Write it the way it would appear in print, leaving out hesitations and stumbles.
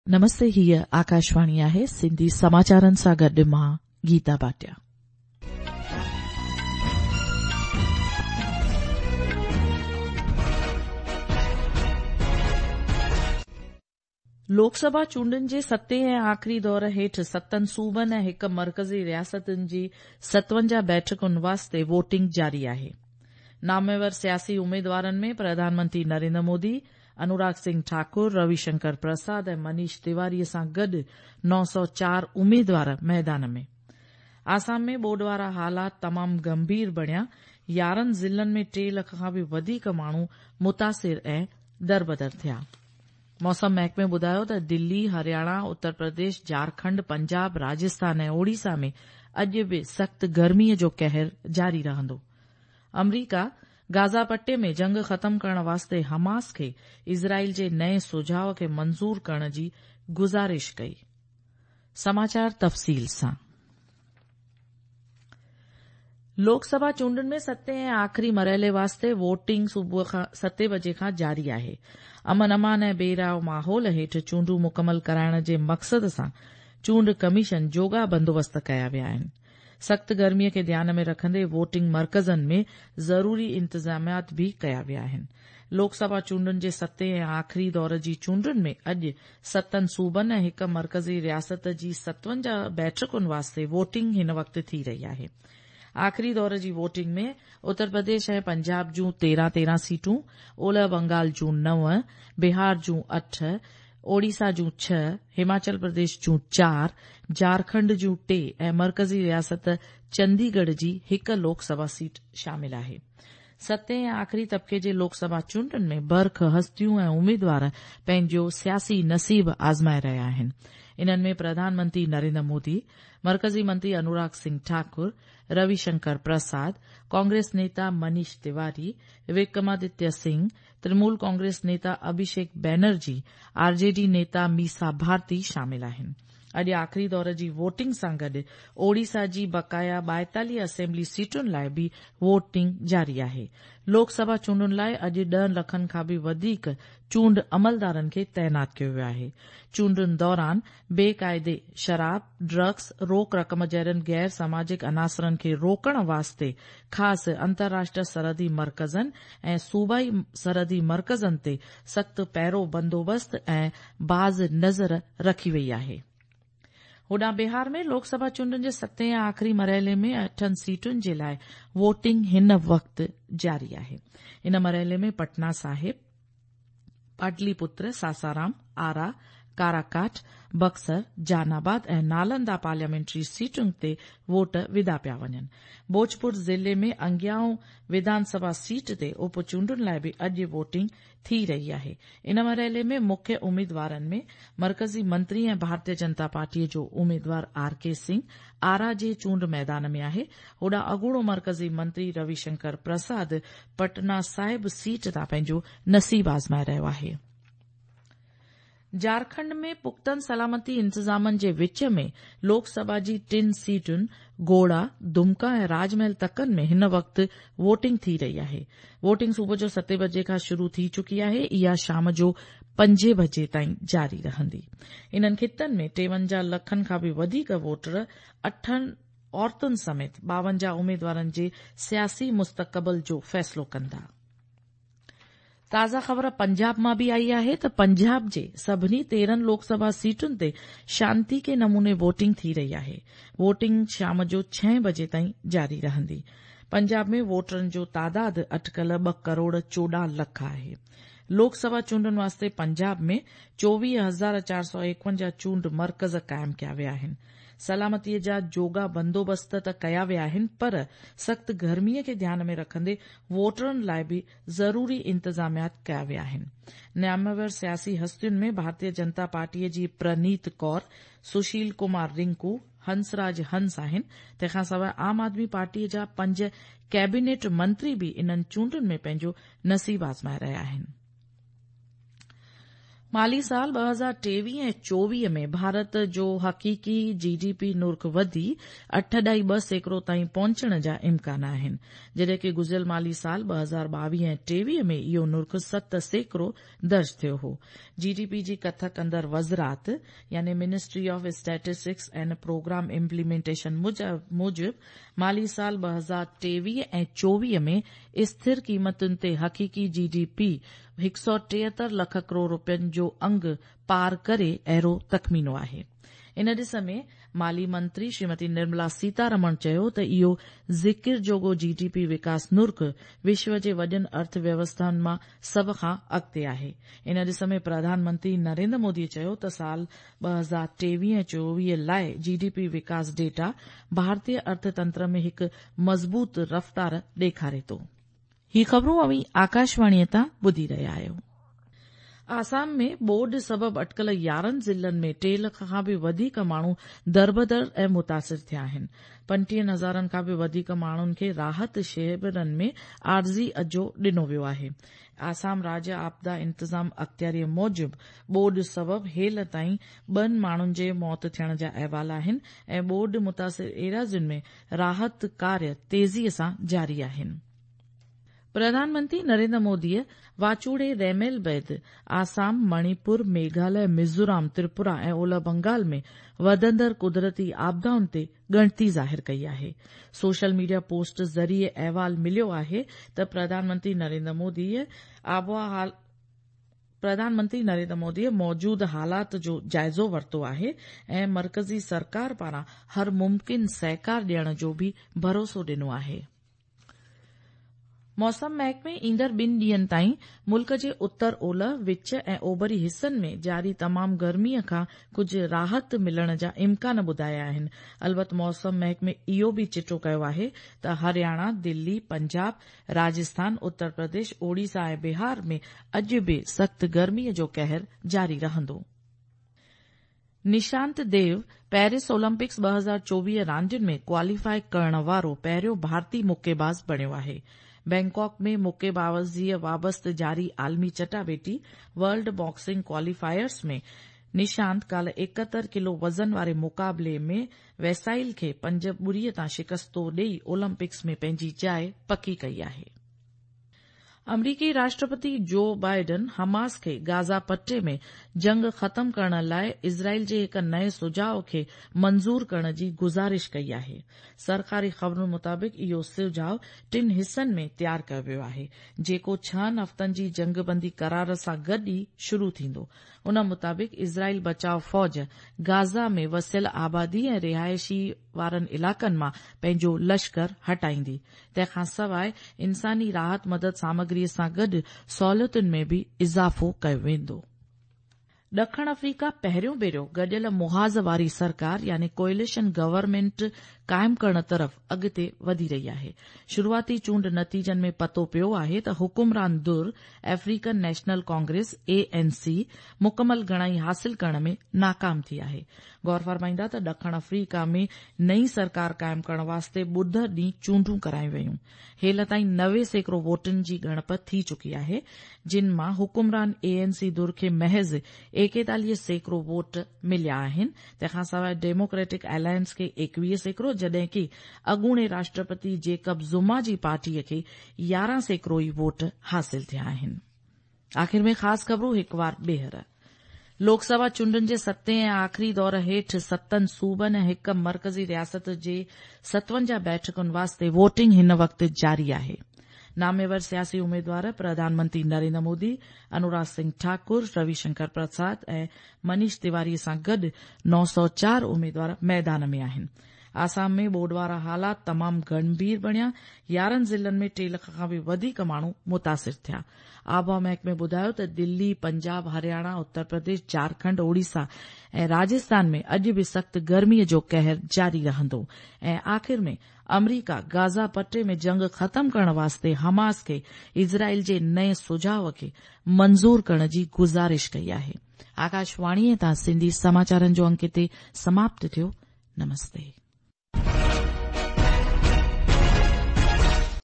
नमस्ते, हीअ आकाशवाणी आहे। सिंधी समाचारनि सां गॾु मां गीता भाटिया। लोकसभा चूंडुनि जे 7 ऐं आख़िरी दौर हेठि 7 सूबनि ऐं 1 मर्कज़ी रियासतुनि जी 57 बैठकुनि वास्ते वोटिंग जारी आहे। नामवर सियासी उम्मीदवारनि में प्रधानमंत्री नरेंद्र मोदी, अनुराग सिंह ठाकुर, रविशंकर प्रसाद ऐं मनीष तिवारीअ सां गॾु 904 उम्मीदवार मैदान में। आसाम में ॿोॾ वारा हालात तमामु गंभीर बणिया। 11 ज़िलनि में 3 लख खां बि वधीक माण्हू मुतासिर ऐं दरबदर थिया। मौसम महकमे ॿुधायो त दिल्ली, हरियाणा, उत्तर प्रदेश, झारखंड, पंजाब, राजस्थान ऐं ओडिशा में अॼु बि सख़्त गर्मीअ जो कहर जारी रहंदो। अमरीका गाज़ा पट्टे में जंग ख़त्म करण वास्ते हमास खे इज़राइल जे नए सुझाव खे मंज़ूर करण जी गुज़ारिश कई। समाचार तफ़सील सां। लोकसभा चूंडुनि में 7 ऐं आख़िरी मरहले वास्ते वोटिंग सुबुह खां 7 बजे खां जारी आहे। अमन अमान ऐं बेराव माहौल हेठि चूंडूं मुकमल कराइण जे मक़सद सां चूंड कमीशन जोगा बंदोबस्त कया विया आहिनि। सख़्त गर्मीअ खे ध्यान में रखंदे वोटिंग मर्कज़नि में ज़रूरी इंतजामात भी कया विया आहिनि। लोकसभा चूंडुनि जे 7 ऐं आख़िरी दौर जी चूंडुनि में अॼु 7 सूबनि ऐं 1 मर्कज़ी रियासत जी 57 बैठकुनि वास्ते वोटिंग हिन वक़्तु थी रही आहे। आख़िरी दौर जी वोटिंग में उत्तर प्रदेश ऐं पंजाब जूं 13 सीटूं, ओलह बंगाल जूं 9, बिहार जूं 8, ओडिशा जूं 6, हिमाचल प्रदेश जूं 4, झारखंड जूं 3 ऐं मर्कज़ी रियासत चंडीगढ़ जी 1 लोकसभा सीट शामिल आहे। 7 ऐं आख़िरी तबके जे लोकसभा चूंडुनि में बर्ख हस्तियूं ऐं उम्मीदवार पंहिंजो सियासी नसीब आज़माए रहिया आहिनि। इन्हनि में प्रधानमंत्री नरेंद्र मोदी, मर्कज़ी मंत्री अनुराग सिंह ठाकुर, रविशंकर प्रसाद, कांग्रेस नेता मनीष तिवारी, विक्रमादित्य सिंह, तृणमूल कांग्रेस नेता अभिषेक बैनर्जी, आरजेडी नेता मीसा भारती शामिल आहिनि। अॼु आख़िरी दौर जी वोटिंग सां गॾु ओडिशा जी बक़ाया 42 असेंबली सीटुनि लाइ बि वोटिंग जारी आहे। लोकसभा चूंडुनि लाइ अॼु 10 लखनि खां बि वधीक चूंड अमलदारनि खे तैनात कयो वियो आहे। चूंडुनि दौरान बेक़ाइदे शराब, ड्रग्स, रोक रक़म जहिड़नि गैर सामाजिक अनासरनि खे रोकण वास्ते ख़ासि अंतर्राष्ट्रीय सरहदी मर्कज़नि ऐं सूबाई सरहदी मर्कज़नि ते सख़्त पैरो बंदोबस्त ऐं बाज़ नज़र रखी वई आहे। होॾां बिहार में लोकसभा चूंडुनि जे 7 ऐं आख़िरी मरहले में 8 सीटुनि जे लाइ वोटिंग हिन वक़्तु जारी आहे। इन मरहले में पटना साहिब, पाटलिपुत्र, सासाराम, आरा, काराकाट, बक्सर, जहानाबाद ऐं नालंदा पार्लियामेंट्री सीटुनि ते वोट विधा पिया वञनि। भोजपुर ज़िले में अंगियाऊं विधानसभा सीट ते उपचूंडुनि लाइ बि अॼु वोटिंग थी रही आहे। इन मरहले में मुख्य उम्मीदवारनि में मर्कज़ी मंत्री ऐं भारतीय जनता पार्टीअ जो उम्मीदवार आर.के. सिंह आरा जे चूंड मैदान में आहे। होॾां अॻूणो मर्कज़ी मंत्री रविशंकर प्रसाद पटना साहिब सीट तां पंहिंजो नसीब आज़माए रहियो आहे। झारखंड में पुख्तन सलामती इंतजामनि जे विच में लोकसभा जी 3 सीटुनि गोड़ा, दुमका ऐं राजमहल तकनि में हिन वक़्तु वोटिंग थी रही आहे। वोटिंग सुबुह जो 7 बजे खां शुरू थी चुकी आहे। इहा शाम जो 5 बजे ताईं जारी रहंदी। इन्हनि खित्तनि में 53 लखनि खां बि वधीक वोटर 8 औरतुनि समेत 52 उम्मीदवारनि जे सियासी मुस्तक़बिल जो फ़ैसिलो कंदा। ताज़ा ख़बर पंजाब मां बि आई आहे त पंजाब जे सभिनी 13 लोकसभा सीटुनि ते शांति के नमूने वोटिंग थी रही आहे। वोटिंग शाम जो 6 बजे ताईं जारी रहंदी। पंजाब में वोटरनि जो तादाद अटकल 2 करोड़ 14 लख आहे। लोकसभा चूंडुनि वास्ते पंजाब में 24,451 चूंड मर्कज़ क़ाइम कया विया आहिनि। सलामतीअ जा जोगा बंदोबस्त त कया विया आहिनि, पर सख़्त गर्मीअ खे ध्यान में रखंदे वोटरनि लाइ बि ज़रूरी इंतजामात कया विया आहिनि। नामवर सियासी हस्तियुनि में भारतीय जनता पार्टीअ जी प्रनीत कौर, सुशील कुमार रिंकू, हंसराज हंस आहिनि। तंहिंखां सवाइ आम आदमी पार्टीअ जा 5 कैबिनेट मंत्री भी इन्हनि चूंडुनि में पंहिंजो नसीब आज़माए रहिया आहिनि। माली साल 2023-24 में भारत जो हक़ीक़ी जीडीपी नुर्ख वधी 8.2% ताईं पहुचण जा इम्कान आहिनि, जॾहिं कि गुज़िरियल माली साल 2022-23 में इहो नुर्ख 7% दर्ज थियो हो। जीडीपी जी कथक कंदड़ वज़रात यानी ministry of statistics and programme implementation मूजिब माली साल 2023 ऐं 24 में स्थिर क़ीमतुनि ते हक़ीक़ी जीडीपी 173 लख करोड़ रुपयनि जो अंग पार करे अहिड़ो तख़मीनो आहे। इन ॾिस में माली मंत्री श्रीमती निर्मला सीतारमण चयो त इहो ज़िक्र जोगो जीडीपी विकास नुर्ख विश्व जे वॾियुनि अर्थव्यवस्थाउनि मां सभ खां अॻिते आहे। इन ॾिस में प्रधानमंत्री नरेंद्र मोदी चयो त साल 2023-24 लाइ जीडीपी विकास डेटा भारतीय अर्थतंत्र में हिकु मज़बूत रफ़्तार ॾेखारे थो। ही ख़बरूं अवी आकाशवाणीअ तां ॿुधी रहिया आहियो। आसाम में ॿोॾ सबबि अटकल 11 ज़िलनि में 3 लख खां बि वधीक माण्हू दरबदर ऐं मुतासिर थिया आहिनि। 50,000 खां बि वधीक माण्हुनि खे राहत शिविरनि में आर्ज़ी अजो ॾिनो वियो आहे। आसाम राज्य आपदा इंतज़ाम अख़्तियारीअ मूजिबि ॿोॾ सबबि हेल ताईं 2 माण्हुनि जे मौत थियण जा अहवाल आहिनि ऐं ॿोॾ मुतासिर एरियाज़ुनि में राहत कार्य तेज़ीअ सां जारी आहिनि। प्रधानमंत्री नरेंद्र मोदीअ वाचूड़े रैमेल बैदि आसाम, मणिपुर, मेघालय, मिज़ोराम, त्रिपुरा ऐं ओलह बंगाल में वधंदड़ कुदरती आपदाउनि ते ॻणती ज़ाहिर कई आहे। सोशल मीडिया पोस्ट ज़रिए अहवाल मिलियो आहे त प्रधानमंत्री नरेंद्र मोदीअ मौजूद हालात जो जाइज़ो वरितो आहे ऐं मरकज़ी सरकार पारां हर मुमकिन सहकार ॾियण जो भी भरोसो ॾिनो आहे। मौसम महकमे ईंदड़ 2 ॾींहनि ताईं मुल्क जे उत्तर ओलह, विच ऐं ओभरी हिस्सनि में जारी तमाम गर्मीअ खां कुझु राहत मिलण जा इम्कान ॿुधाया आहिनि। अलबत् मौसम महकमे इहो बि चिटो कयो आहे त हरियाणा, दिल्ली, पंजाब, राजस्थान, उत्तर प्रदेश, ओडिशा ऐं बिहार में अॼु बि सख़्त गर्मीअ जो कहर जारी रहंदो। निशांत देव पेरिस ओलंपिक्स 2024 रांदियुनि में क्वालीफाई करण वारो पहिरियों भारतीय मुक्केबाज़ बणियो आहे। बैंकॉक में मुक्केबाज़ीअ बाबति जारी आलमी चटाभेटी वर्ल्ड बॉक्सिंग क्वालीफायर्स में निशांत काल्ह 71 किलो वज़न वारे मुक़ाबले में वैसाइल खे 5-0 तां शिकस्तो ॾेई ओलंपिक्स में पंहिंजी जाइ पकी कई आहे। अमरीकी राष्ट्रपति जो बाइडन हमास खे गाज़ा पट्टे में जंग ख़त्म करण लाइ इज़राइल जे हिक नए सुझाव खे मंज़ूर करण जी गुज़ारिश कई आहे। सरकारी ख़बरुनि मुताबिक़ इहो सुझाव 3 हिस्सनि में तयार कयो वियो आहे, जेको 6 हफ़्तनि जी जंगबंदी करार सां गॾु ई शुरू थींदो। उन मुताबिक़ इज़राइल बचाव फ़ौज गाज़ा में वसियल आबादी ऐं रिहायशी वारनि इलाक़नि मां पंहिंजो लश्कर हटाईंदी। तंहिंखां सवाइ इंसानी राहत मदद सामग्रीअ सां गॾु सहूलियतुनि में बि इज़ाफ़ो कयो वेंदो। ॾखण अफ्रीका पहिरियों भेरो गॾियल मुहाज़ वारी सरकार यानी कोएलिशन गवर्नमेंट कायम करण तरफ़ अॻिते वधी रही आहे। शुरूआती चूंड नतीजनि में पतो पियो आहे त हुकुमरान धुर अफ्रीकन नेशनल कांग्रेस ANC मुकमल घणाई हासिल करण में नाकाम थी आहे। गौर फरमाईंदा त ॾखण अफ्रीका में नई सरकार कायम करण वास्ते ॿुधर ॾींहुं चूंडूं करायूं वयूं। हेल ताईं 90% वोटनि जी ॻणप थी चुकी आहे, जिन मां हुकुमरान ANC धुर खे महज़ 41% वोट मिलिया आहिनि। तंहिंखां सवाइ डेमोक्रेटिक अलायंस खे 21%, जॾहिं कि अॻूणे राष्ट्रपति जेकब ज़ुमा जी पार्टीअ खे 11% ई वोट हासिल थिया आहिनि। आख़िर में ख़ासि ख़बरूं हिकु बार ॿीहर। लोकसभा चूंडुनि जे 7 ऐं आख़िरी दौर हेठि 7 सूबनि ऐं 1 मरकज़ी रियासत जे 57 बैठकुनि वास्ते वोटिंग हिन वक़्तु जारी आहे। नामेवर सियासी उम्मीदवार प्रधानमंत्री नरेंद्र मोदी, अनुराग सिंह ठाकुर, रविशंकर प्रसाद ऐं मनीष तिवारी सां गॾु 904 उम्मीदवार मैदान में आहिनि। आसाम में ॿोॾ वारा हालात तमामु गंभीर बणिया। 11 ज़िलनि में 3 लख खां बि वधीक माण्हू मुतासिर थिया। आबहवा महकमे ॿुधायो त दिल्ली, पंजाब, हरियाणा, उत्तर प्रदेश, झारखंड, ओडिशा ऐं राजस्थान में अॼु बि सख़्त गर्मीअ जो कहर जारी रहंदो। ऐं आख़िर में अमरीका गाज़ा पट्टे में जंग ख़त्म करण वास्ते हमास खे इज़राइल जे नए सुझाव खे मंज़ूर करण जी गुज़ारिश कई आहे। आकाशवाणीअ तां सिंधी समाचारनि जो अंक हिते समाप्त थियो। नमस्ते।